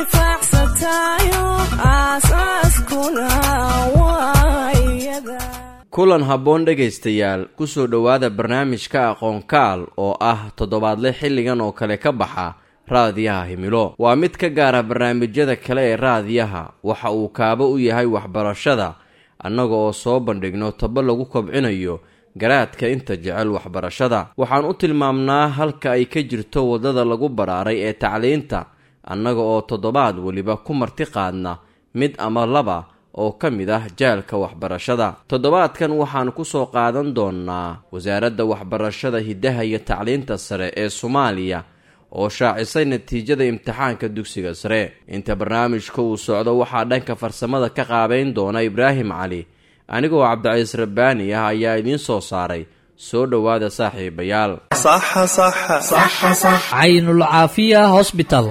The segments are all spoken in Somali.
kulan habboon dhegaystayaal ku soo dhowaada barnaamijka aqoonkaal oo ah toddobaadle xilligan oo kale ka baxa raadiyaha himilo. waa mid ka gaara barnaamijyada kale ee raadiyaha, waxa uu kaabo u yahay waxbarashada, annaga oo soo bandhigno tabo lagu kobcinayo garaadka inta jecel waxbarashada. waxaan u tilmaamnaa halka ay ka jirto waddada lagu baraaray ee tacliinta, annaga oo toddobaad weliba ku marti qaadna mid ama laba oo ka mid ah jaalka waxbarashada. toddobaadkan waxaan ku soo qaadan doonnaa wasaaradda waxbarashada hiddaha iyo tacliinta sare ee Soomaaliya oo shaacisay natiijada imtixaanka dugsiga sare. inta barnaamijka uu socdo waxaa dhanka farsamada ka qaabeyn doona Ibraahim Cali, anigoo Cabdicasiis Rabbaani ah ayaa idiin soo saaray. soo dhowaada saaxiibayaal. Caynul Caafiya Hospital.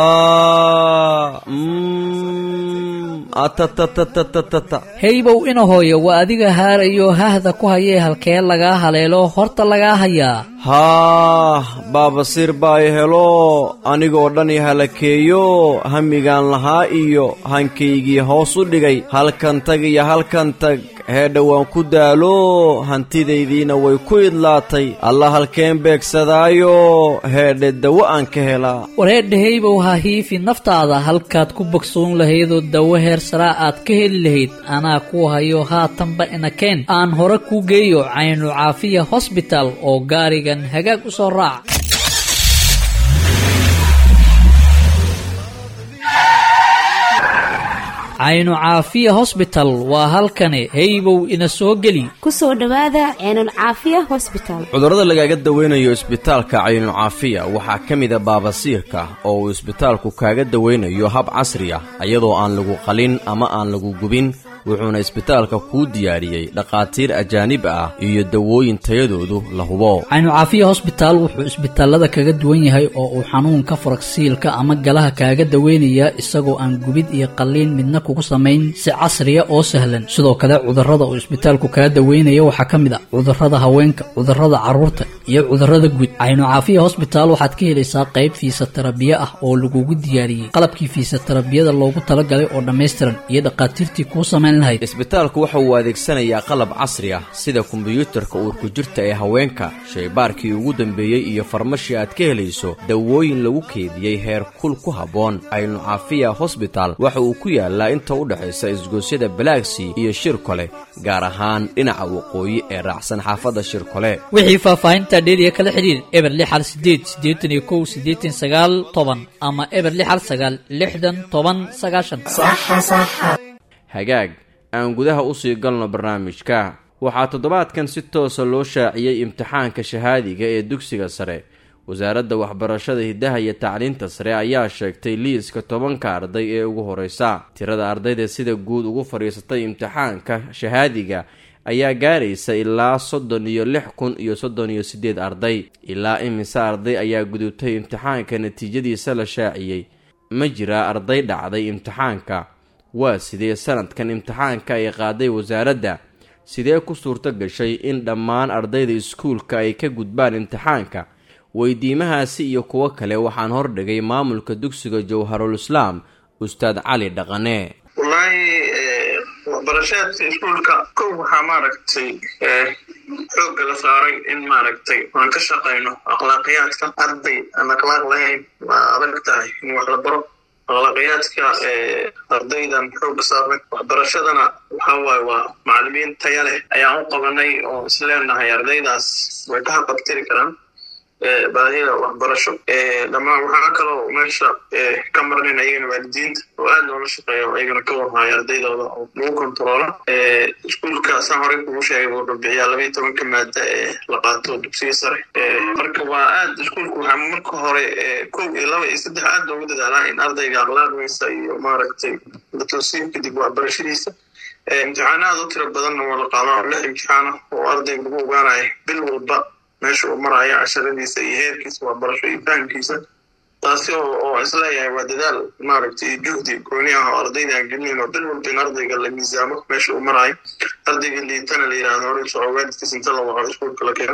Heybow ina hooyo waa adiga haarayo hahda ku hayee halkee lagaa haleelo horta lagaa hayaa. baabasiir baa i helo anigoo dhan i halakeeyo hamigaan lahaa iyo hankaygii hoos u dhigay. halkan tag iyo halkan tag heedha waan ku daalo hantidaydiina way ku idlaatay. alla halkeen beegsadaayo heedhe dawo aan ka helaa. wareedha heybow ha hiifi naftaada halkaad ku bogsoon lahaydoo dawo heer saraa aad ka heli lahayd anaa ku hayo haatanba inakeen aan hore ku geeyo Caynul Caafiya Hospital oo gaarigan hagaag u soo raac. Caynul Caafiya Hospital waa halkani heybow ina soo geli. ku soo dhawaada Caynul Caafiya Hospital. cudurrada lagaaga daweynayo isbitaalka Caynul Caafiya waxaa ka mid ah baabasiirka oo uu isbitaalku kaaga daweynayo hab casri ah iyadoo aan lagu qalin ama aan lagu gubin, wuxuuna isbitaalka kuu diyaariyey dhaqaatiir ajaanib ah iyo dawooyin tayadoodu la hubo. Caynul Caafiya Hospital wuxuu isbitaalada kaga duwan yahay oo uu xanuunka faragsiilka ama galaha kaaga daweynaya isagoo aan gubid iyo qalliin midna kugu samayn, si casri ah oo sahlan. sidoo kale cudurrada uu isbitaalku kaga daweynaya waxaa ka mid ah cudurrada haweenka, cudurrada carruurta iyo cudurrada guud. Caynul Caafiya Hospital waxaad ka helaysaa qayb fiisatarabiya ah oo lagugu diyaariyey qalabkii fiisatarabiyada loogu talagalay oo dhammaystiran iyo dhaqaatiirtii kuu samayn lahayd. isbitaalku waxa uu adeegsanayaa qalab casri ah sida kombiyuutarka uurku jirta ee haweenka, shaybaarkii ugu dambeeyey iyo farmashi aad ka helayso dawooyin lagu keediyey heer kul ku habboon. Caynul Caafiya Hospital waxa uu ku yaalaa inta u dhaxaysa isgoosyada Balaagsii iyo Shirkole, gaar ahaan dhinaca waqooyi ee raacsan xaafadda Shirkole. wixii faahfaahinta dheeriya kala xiriir eber 688 ama eber 660 hagaag aan gudaha u sii galno barnaamijka. waxaa toddobaadkan si toosa loo shaaciyey imtixaanka shahaadiga ee dugsiga sare. wasaaradda waxbarashada hiddaha iyo tacliinta sare ayaa sheegtay liiska 10 arday ee ugu horeysa. tirada ardayda sida guud ugu fadhiisatay imtixaanka shahaadiga ayaa gaaraysa ilaa 36,038 arday. ilaa imise arday ayaa gudubtay imtixaanka natiijadiisa la shaaciyey? ma jiraa arday dhacday imtixaanka? waa sidee sanadkan imtixaanka ay qaaday wasaaradda? sidee ku suurto gashay in dhammaan ardayda iskuulka ay ka gudbaan imtixaanka? weydiimahaasi iyo kuwo kale waxaan hordhigay maamulka dugsiga Jawharul Islaam Ustaad Cali Dhaqane. wallaahi waxbarashada iskuulka waxaa maaragtay xoogga la saaray in maaragtay aan ka shaqayno akhlaaqiyaadka arday aan akhlaaq lahayn waa adag tahay in wax la baro. akhlaaqiyaadka ardaydan xoogga saaray waxbarashadana waxaa waaye waa macallimiin tayo leh ayaan u qabanay oo isleenahay ardaydaas way ka haqabtiri karaan baahida waxbarasho. dhammaan waxaa kaloo meesha ka marnayn ayagana waalidiinta oo aad loola shaqeeyo ayagana ka warhaayo ardaydooda oo lagu kontaroola. iskuulka saan horey kugu sheegay wuxuu bixiyaa 12 maada ee la qaato dugsiga sare. marka waa aad iskuulku waxaa marka hore 1 iyo 2 iyo 3 aad loogu dadaalaa in ardayga akhlaaqdiisa iyo maaragtay la toosiyo kadib waxbarashadiisa. imtixaanaad u tiro badanna waa la qaadaa 6 imtixaano oo ardayga lagu ogaanayo bil walba meesha uu maraya casharadiisa iyo heerkiisa waxbarasho iyo fahamkiisa. taasi oo isleeyahay waa dadaal maaragtay juhdi gooni ah oo ardayda aan gelin oo bil walba in ardayga la miisaamo meesha uu marayo. ardayga liitana la yiraahdo hore soo ogaadkiisa inta la waqo iskuulka la keeno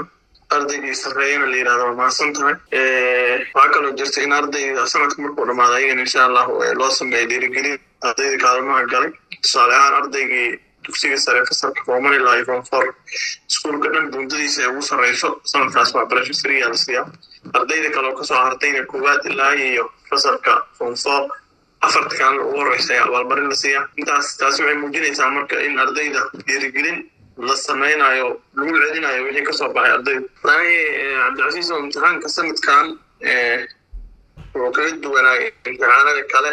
ardaygii sarreeyana la yidhahdo waa mahadsan tahay. waxaa kaloo jirta in ardayda sanadka markuu dhamaado ayagana insha allahu loo sameeyo dhiirigelin ardayda kaalmaha galay. tusaale ahaan ardaygii dugsiga sare fasalka form 1 ilaa form 4 iskuulka dhan buundadiisa ay ugu sarreyso sanadkaas waxbarasho sariya la siiyaa. ardayda kaloo kasoo hartayna koowaad ilaa iyo fasalka form 4 afarta kan ugu horeysa abaalmarin la siiyaa. taasi waxay muujinaysaa marka in ardayda dhiirigelin la sameynayo lagu celinayo wixii kasoo baxay ardayda. cabdicasiis oo imtixaanka sanadkan wuxuu kaga duwanaa imtixaanada kale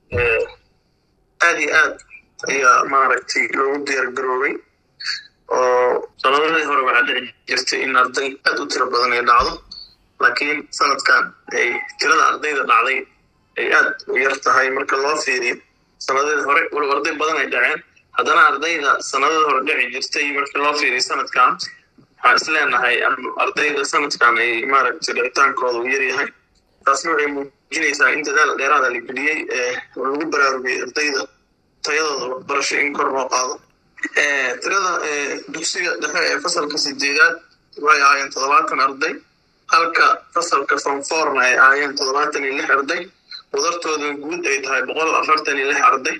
aad iyo aad ayaa maaragtay loogu diyaargaroobay oo sanadadii hore waxaa dhici jirtay in arday aad u tiro badan ay dhacdo, laakiin sanadkan ay tirada ardayda dhacday ay aad u yar tahay marka loo fiiriyo sanadadii hore. walow arday badan ay dhaceen, haddana ardayda sanadada hore dhici jirtay marka loo fiiriyo sanadkan waxaan isleenahay ardayda sanadkan ay maaragtay dhicitaankooda u yaryahay. taasna waxay muujinaysaa in dadaal dheeraada la geliyey oo lagu baraarugay ardayda tayadooda waxbarasho in kor loo qaado. tirada dugsiga dhexe ee fasalka 8aad waxay ahaayeen 70 arday, halka fasalka form 4na ay ahaayeen 76 arday. wadartooda guud ay tahay 146 arday.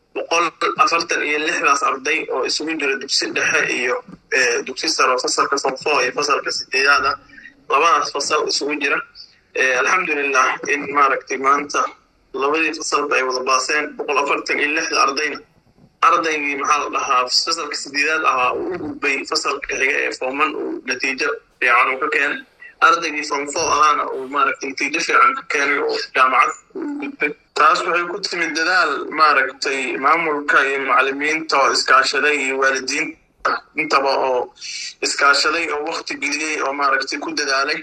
146daas arday oo isugu jira dugsi dhexe iyo dugsi sare fasalka form 4 iyo fasalka 8aad labadaas fasal isugu jira. alxamdulillah in maaragtay maanta labadii fasalba ay wada baaseen. 146 ardayna ardaygii maxaa la dhahaa fasalka 8aad ahaa uu gudbay fasalka xiga ee form 1 uu natiijo fiican uu ka keenay. ardaygii form 4 ahaana uu maaragtay natiijo fiican ka keenay oo jaamacad uu gudbay. taas waxay ku timid dadaal maaragtay maamulka iyo macallimiinta oo iskaashaday iyo waalidiinta intaba oo iskaashaday oo waqti geliyey oo maaragtay ku dadaalay.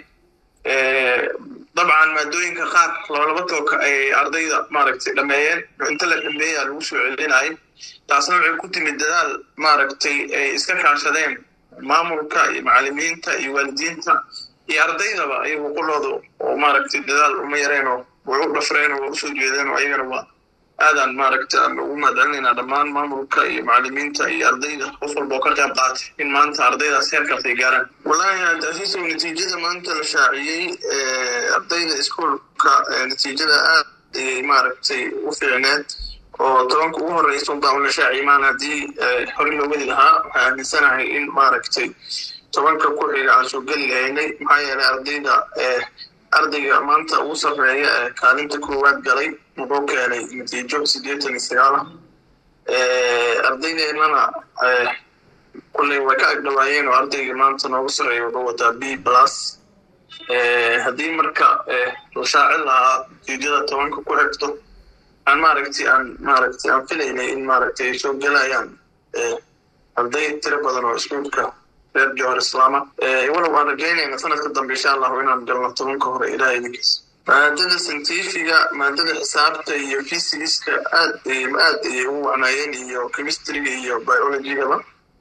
dabcan maadooyinka qaar laba tooka ay ardayda maaragtay dhameeyeen, inta la dhameeyaa lagu soo celinayay. taasna waxay ku timid dadaal maaragtay ay iska kaashadeen maamulka iyo macallimiinta iyo waalidiinta iyo ardaydaba ayagu qolooda oo maaragtay dadaal uma yareen oo way u dhafreen oo usoo jeedeen oo ayagana waa aadaan maaragtay aan ugu mahadcelinaynaa dhammaan maamulka iyo macallimiinta iyo ardayda qof walba oo ka qayb qaatay in maanta ardaydaas heerkaas ay gaaraan. wallaahi cabdicasiisow natiijada maanta la shaaciyey ardayda iskuolka natiijada aad ayay maaragtay u fiicneed oo 10 ugu horeysa unbaa la shaaciyey. maan haddii hore loo wadi lahaa waxaan aaminsanahay in maaragtay 10 ku xiga aan soo geli lahaynay. maxaa yeelay ardayga maanta ugu sarreeya ee kaalinta koowaad galay wuxuu keenay natiijo 89. ardaydeennana kulley way ka agdhawaayeen oo ardayga maanta noogu sarreeya wuxuu wataa B+. haddii marka la shaacin lahaa natiijada 10 ku xigto aan filaynay in maaragtay ay soo gelayaan arday tiro badan oo iskuulka reer Johor Islaama. walow aan rajaynayna sanadka dambe insha allahu inaan galno 10 hore ilaahay idinkiis. maadada scientifiga, maadada xisaabta iyo physics-ka aad ayay ugu wacnaayeen iyo chemistry-ga iyo biology-gaba.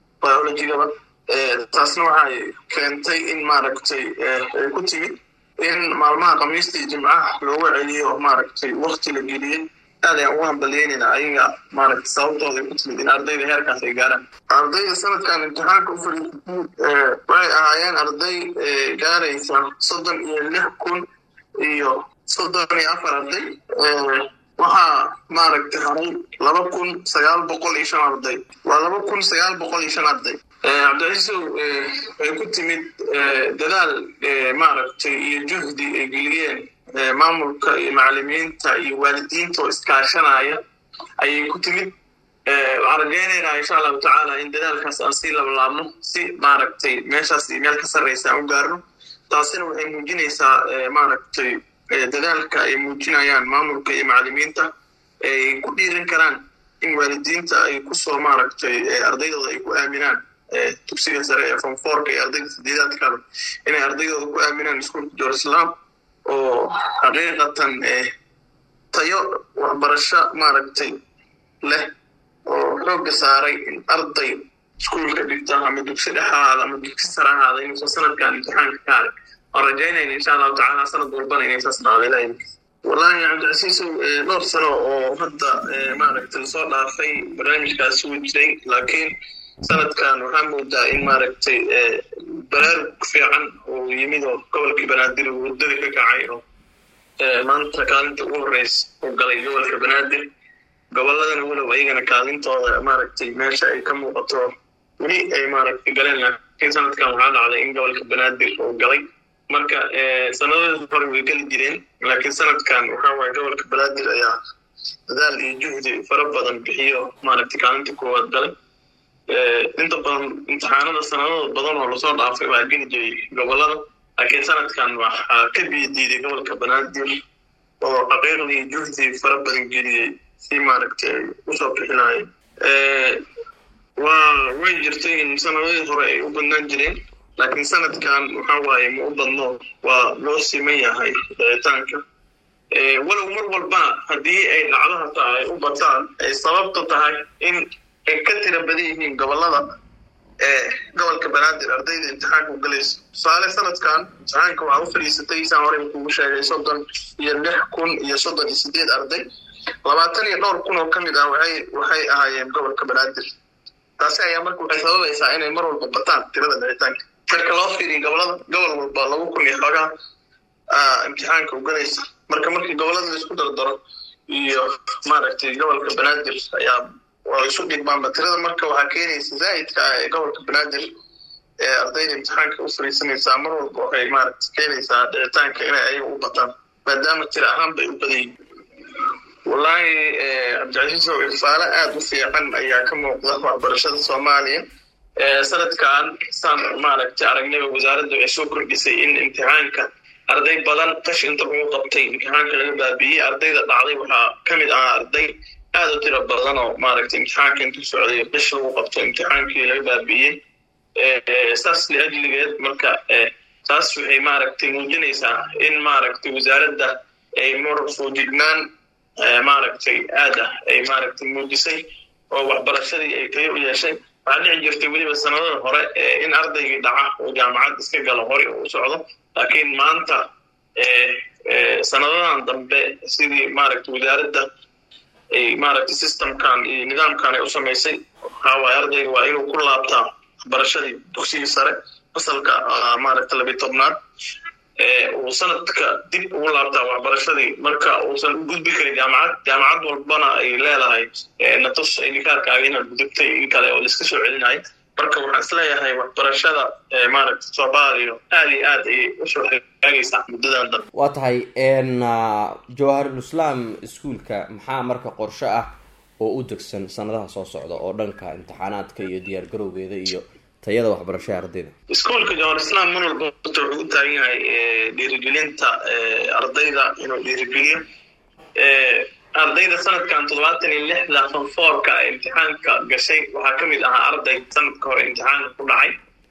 taasna waxay keentay in maaragtay ay ku timid in maalmaha khamiista iyo jimcaha loogu celiyo maaragtay waqti la geliyey. aad ayaan ugu hambalyeynayna ayaga maaragtay sababtooda ku timid in ardayda heerkaas ay gaaraan. ardayda sanadkan imtixaanka u fadhiistay waxay ahaayeen arday gaaraysa 36,034 arday. waxaa maaragtay haray 2,905 arday. waa 2,905 arday. cabdicasiisow waxay ku timid dadaal maaragtay iyo juhdi ay geliyeen maamulka iyo macallimiinta iyo waalidiinta oo iskaashanaya ayay ku timid. waxaan rajaynaynaa insha allahu tacaala in dadaalkaas aan sii lablaabno si maaragtay meeshaas iyo meel ka sarreysa aan u gaarno. taasina waxay muujinaysaa maaragtay dadaalka ay muujinayaan maamulka iyo macallimiinta ay ku dhiirin karaan in waalidiinta ay kusoo maaragtay ardaydooda ay ku aaminaan dugsiga sare ee form 4 iyo ardayda 8aadka inay ardaydooda ku aaminaan iskuulka Johor Islaam oo xaqiiqatan tayo waxbarasho maaragtay leh oo xooga saaray in arday iskuulka dhigta ama dugsi dhexaada ama dugsi sare ahaada inuu sanadkan imtixaanka ka haray. waan rajaynayna insha allahu tacaala sanad walbana inay saas dhacdo. wallaahi cabdicasiisow dhowr sano oo hadda maaragtay lasoo dhaafay barnaamijkaasi wuu jiray, laakiin sanadkan waxaan moodaa in maaragtay baraarug fiican oo yimid oo gobolka banaadir wadada ka kacay oo maanta kaalinta ugu horeysa oo galay gobolka banaadir goboladana walow ayagana kaalintooda maaragtay meesha ay ka muuqato weli ay maaragtay galeen laakiin sanadkan waxaa dhacday in gobolka banaadir oo galay marka sanadada hore way gali jireen laakiin sanadkan waxaa waaye gobolka banaadir ayaa dadaal iyo juhdi fara badan bixiyo maaragtay kaalinta koowaad galay inta badan imtixaanada sanadada badan oo lasoo dhaafay waa geli jiray gobolada laakiin sanadkan waxaa ka diiday gobolka banaadir oo xaqiiqdii juhdi fara badan geliyey si maaragtay usoo bixinayeen way jirtay in sanadadii hore ay u badnaan jireen laakiin sanadkan waxaa waaye ma u badno waa loo siman yahay dhicitaanka walow mar walba haddii ay dhacdo hataa ay u bataan ay sababta tahay in ay ka tira badan yihiin gobolada gobolka banaadir ardayda imtixaanka u galaysa tusaale sanadkan imtixaanka waxaa u fadhiisatay isaan horey kugu sheegay 36,038 arday 22,000 oo kamid ah waxay ahaayeen gobolka banaadir taasi ayaa marka waxay sababaysaa inay mar walba bataan tirada dhicitaanka marka loo fiiriyo gobolada gobol walba 2,000 iyo xoogaa imtixaanka u galaysa markii gobolada la isku dardaro iyo maaragtay gobolka banaadir ayaa waa isu dhigmaanba tirada marka waxaa keenaysa zaa'idka ah ee gobolka banaadir ee ardayda imtixaanka u fariisanaysaa mar walba waxay maaragtay keenaysaa dhicitaanka inay ayaga u bataan maadaama tira ahaan bay u badan yihiin wallaahi cabdicasiis oo ifaalo aad u fiican ayaa ka muuqda waxbarashada soomaaliya sanadkan saan maaragtay aragnayba wasaaradda waxay soo kordhisay in imtixaanka arday badan tash inta lagu qabtay imtixaanka laga baabi'iyey ardayda dhacday waxaa ka mid ahaa arday aad u tiro badan oo maaragtay imtixaanka intuu socday tash lagu qabto imtixaankii laga baabi'iyey saas liajligeed marka taas waxay maaragtay muujinaysaa in maaragtay wasaaradda ay marfuujignaan maaragtay aad ah ay maaragtay muujisay oo waxbarashadii ay tayo u yeeshay waxaa dhici jirtay weliba sanadada hore in ardaygii dhaca oo jaamacad iska galo hore oo u socdo laakiin maanta sanadadan dambe sidii maaragtay wasaaradda ay maaragtay systemkan iyo nidaamkan ay u samaysay waxaa waaye ardayga waa inuu ku laabtaa waxbarashadii dugsigii sare fasalka maaragtay 12aad uu sanadka dib ugu laabtaa waxbarashadii marka uusan u gudbi karin jaamacad walbana ay leedahay natus indikaarkaaga inaad gudubtay in kale oo laiska soo celinayo marka waxaan isleeyahay waxbarashada maaragtay soomaaliya aad iyo aad ayay usoo hagaagaysaa muddadan dambe waa tahay jawaharislaam iskuulka maxaa marka qorshe ah oo u degsan sanadaha soo socda oo dhanka imtixaanaadka iyo diyaar garowgeeda iyo tayada waxbarashada ardayda iskuulka jawaharislaam mar walba wuxuu u taagan yahay dhiirigelinta ardayda inuu dhiirigeliyo ardayda sanadkan 76 fanfoorka imtixaanka gashay waxaa ka mid ahaa arday sanadka hore imtixaanka ku dhacay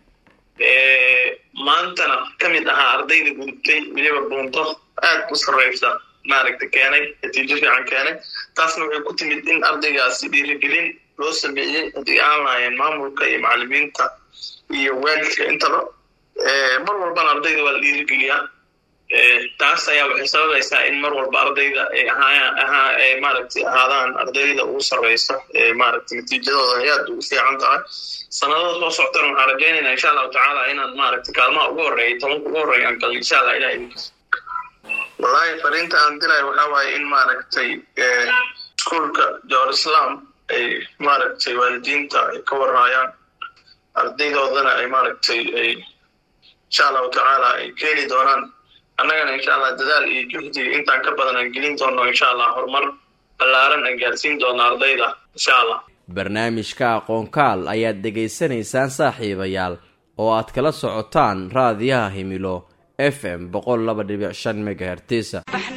maantana ka mid ahaa ardayda gudubtay weliba buunto aad u sarreysa maaragtay keenay natiijo fiican keenay taasna waxay ku timid in ardaygaasi dhiirigelin loo sameeyey haddii aan lahayn maamulka iyo macallimiinta iyo waalidka intaba mar walbana ardayda waa la dhiirigeliyaa taas ayaa waxay sababaysaa in mar walba ardayda ay maaragtay ahaadaan ardayda ugu sarreysa maaragtay natiijadooda ay aad ugu fiican tahay sanadada soo soctana waxaan rajaynaynaa insha allahu tacaala inaan maaragtay kaalmaha ugu horreeyay tobanka ugu horreeya aan galno insha allah ilaha idinkiisa wallaahi fariinta aan dilayo waxaa waaye in maaragtay iskuulka jawaharislaam ay maaragtay waalidiinta ay ka warhaayaan ardaydoodana ay maaragtay ay insha allahu tacaala ay keeni doonaan annagana insha allah dadaal iyo juhdi intaan ka badan aan gelin doono insha allah horumar ballaaran aan gaarsiin doono ardayda insha allah barnaamijka aqoonkaal ayaad dhegaysanaysaan saaxiibayaal oo aad kala socotaan raadiyaha himilo FM 102.5 MHz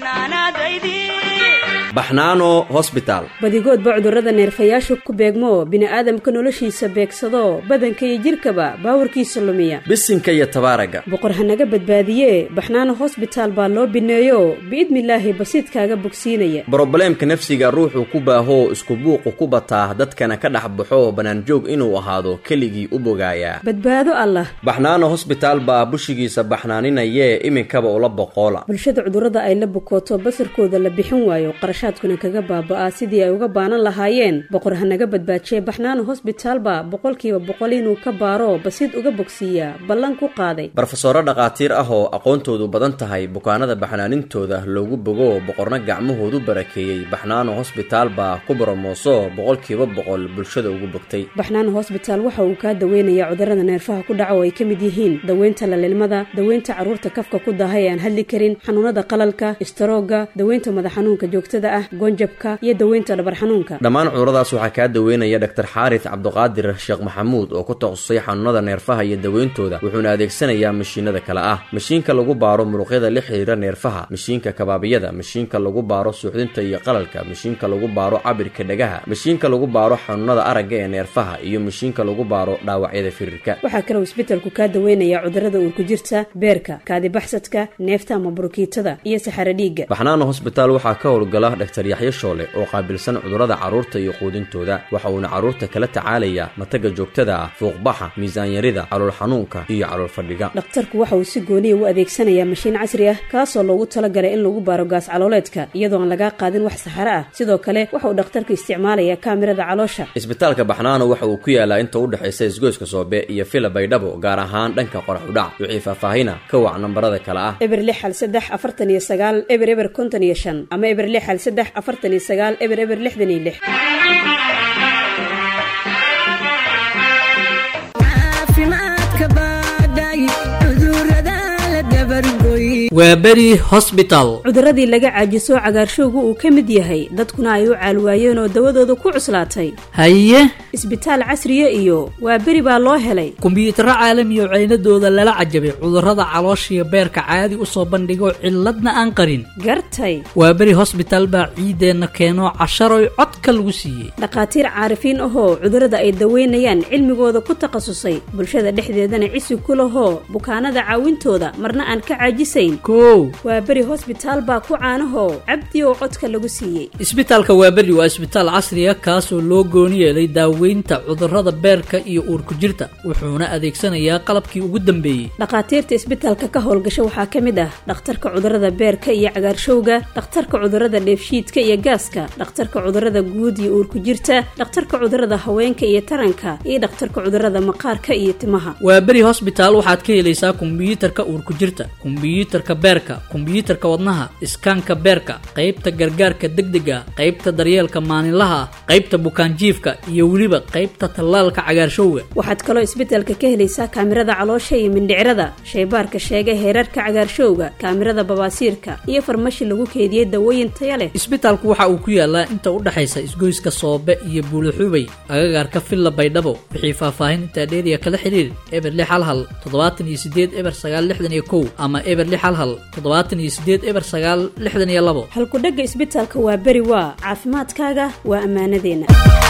baxnaano hosbitaal badigoodba cudurrada neerfayaashu ku beegmo bini'aadamka noloshiisa beegsado badanka iyo jidhkaba baawarkiisa lumiya bisinka iyo tabaaraga boqor hanaga badbaadiye baxnaano hosbitaal baa loo bineeyo biidnilaahi basiidkaaga bogsiinaya brobleemka nafsiga ruuxuu ku baaho isku buuqu ku bataa dadkana ka dhex baxo banaanjoog inuu ahaado keligii u bogaayaa badbaado allah baxnaano hosbitaal baa bushigiisa baxnaaninayee iminkaba ula boqoola bulshada cudurrada ay la bukooto basarkooda la bixin waayo qarashaadkuna kaga baaba'aa sidii ay uga baanan lahaayeen boqor hanaga badbaajiye baxnaano hosbitaalba 100% inuu ka baaro basid uga bogsiiya ballan ku qaaday barofesoro dhaqaatiir ah oo aqoontoodu badan tahay bukaanada baxnaanintooda loogu bogo boqorna gacmahoodu barakeeyey baxnaano hosbitaalba ku boromooso 100% bulshada ugu bogtay baxnaano hosbitaal waxa uu ka daweynayaa cudurrada neerfaha ku dhaca oo ay kamid yihiin daweynta lalilmada daweynta caruurta kafka ku daahay aan hadli karin xanuunada qalalka istaroogga daweynta madax xanuunka joogtada ah goonjabka iyo daweynta dhabar xanuunka dhammaan cuduradaas waxaa ka daweynaya Dr. Xaaris Cabduqaadir Sheekh Maxamuud oo ku takhasusay xanuunada neerfaha iyo daweyntooda wuxuuna adeegsanayaa mashiinada kala ah mashiinka lagu baaro muruqyada la xiriira neerfaha mashiinka kabaabiyada mashiinka lagu baaro suuxdinta iyo qalalka mashiinka lagu baaro cabirka dhagaha mashiinka lagu baaro xanuunada aragga ee neerfaha iyo mashiinka lagu baaro dhaawacyada firirka waxa kale oo isbitaalku ka daweynayaa cudurrada uur ku jirta beerka kaadi baxsadka neefta ama burukiitada iyo saxaro dhiigga baxnaano hosbitaal waxaa ka howlgala Dr. Yaxye Shoole oo qaabilsan cudurrada caruurta iyo quudintooda waxa uuna caruurta kala tacaalayaa mataga joogtada ah fuuqbaxa miisaan yarida calool xanuunka iyo calool fadhiga dhakhtarku waxa uu si gooni u adeegsanayaa mashiin casri ah kaasoo loogu talagalay in lagu baaro gaas calooleedka iyadoo aan laga qaadin wax saxaro ah sidoo kale waxa uu dhakhtarku isticmaalayaa kaamirada caloosha isbitaalka baxnaano waxa uu ku yaalaa inta u dhaxaysa isgoyska Soobe iyo Fila Baydhabo gaar ahaan dhanka qorax u dhac wixii faahfaahina ka wac nambarada kala ah eber 6 eber 55 ama eber 6 49 eber 66 waa beri hospital cuduradii laga caajiso cagaarshowgu uu ka mid yahay dadkuna ay u caalwaayeen oo dawadooda ku cuslaatay haye isbitaal casriya iyo waa beri baa loo helay kumbiyuutarro caalami oo ceynadooda lala cajabay cudurrada calooshiyo beerka caadi u soo bandhigo cilladna aan qarin gartay waa beri hospital baa ciideenna keeno casharoy codka lagu siiyey dhaqaatiir caarifiin ahoo cudurrada ay daweynayaan cilmigooda ku takhasusay bulshada dhexdeedana cisi ku lahoo bukaanada caawintooda marna aan ka caajisayn waa beri hosbitaal baa ku caanahoo cabdi oo codka lagu siiyey isbitaalka waa beri waa isbitaal casriya kaasoo loo gooni yeelay daaweynta cudurrada beerka iyo uurku jirta wuxuuna adeegsanayaa qalabkii ugu dambeeyey dhaqaatiirta isbitaalka ka howlgasha waxaa ka mid ah dhakhtarka cudurrada beerka iyo cagaarshowga dhakhtarka cudurrada dheefshiidka iyo gaaska dhakhtarka cudurrada guud iyo uurku jirta dhakhtarka cudurrada haweenka iyo taranka iyo dhakhtarka cudurrada maqaarka iyo timaha waa beri hosbitaal waxaad ka helaysaa kumbiyuutarka uurku jirta kumbiyuutarka beerka kumbiyuutarka wadnaha iskaanka beerka qaybta gargaarka degdega qaybta daryeelka maalinlaha qaybta bukaanjiifka iyo weliba qaybta tallaalka cagaarshowga waxaad kaloo isbitaalka ka helaysaa kaamirada caloosha iyo mindhicirada shaybaarka sheega heerarka cagaarshowga kaamirada babaasiirka iyo farmashi lagu keediyey dawooyin taya leh isbitaalku waxa uu ku yaalaa inta u dhaxaysa isgoyska Soobe iyo Buulaxubay agagaarka Fila Baydhabo wixii faahfaahin inta dheeriya kala xiriir eber 6 eber 9 ama eber 6 eber 9 halku dhaga isbitaalka waa beri waa caafimaadkaaga waa ammaanadeena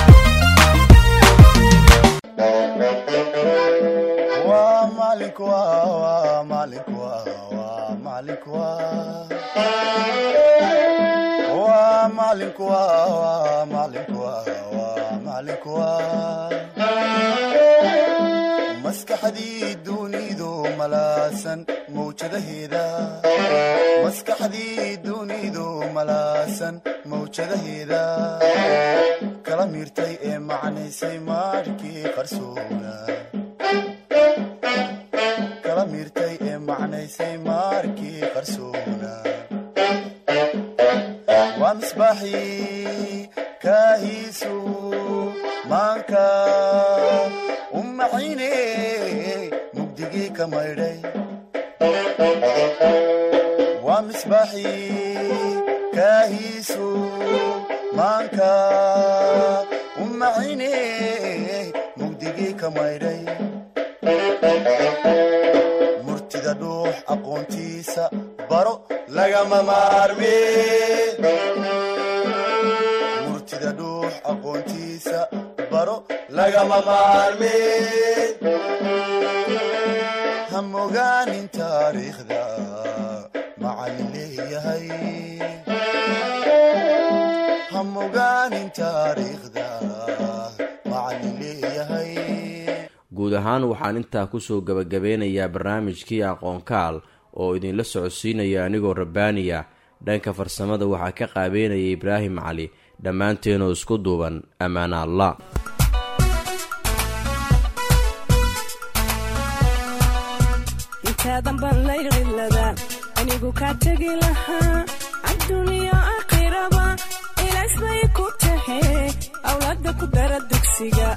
maskaxdii dunidu malaasan mawjadaheeda kala miirtay ee macnaysay maarkii qarsoona waa misbaaxii kaahiisu maanka u maciine mugdigii ka maydhay waa misbaaxii kaahiisu maanka u maciine mugdigii ka maydhay murtida dhuux aqoontiisa baro lagama maarmee murtida dhuux aqoontiisa baro lagama maarmee hamogaanin taariikhda macallin leeyahay hamogaanin taariikhda macallin leeyahay guud ahaan waxaan intaa kusoo gabagabeynayaa barnaamijkii aqoonkaal oo idinla socodsiinaya anigoo rabbaaniya dhanka farsamada waxaa ka qaabeynayay Ibraahim Cali. dhammaanteenu isku duuban amaana Allah. intaadan baan laylada anigu ka tagi lahaa adduuniya aakhiraba ilaasbay ku tahay awlaada ku dara dugsiga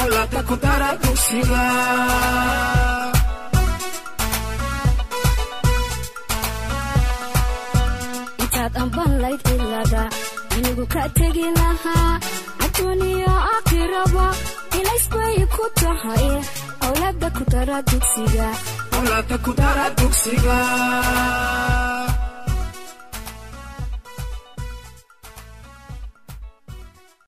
intaadan baan laylada anigu ka tagi lahaa adduuniya aakhiraba ilaasbay ku tahay awlaada ku dara dugsiga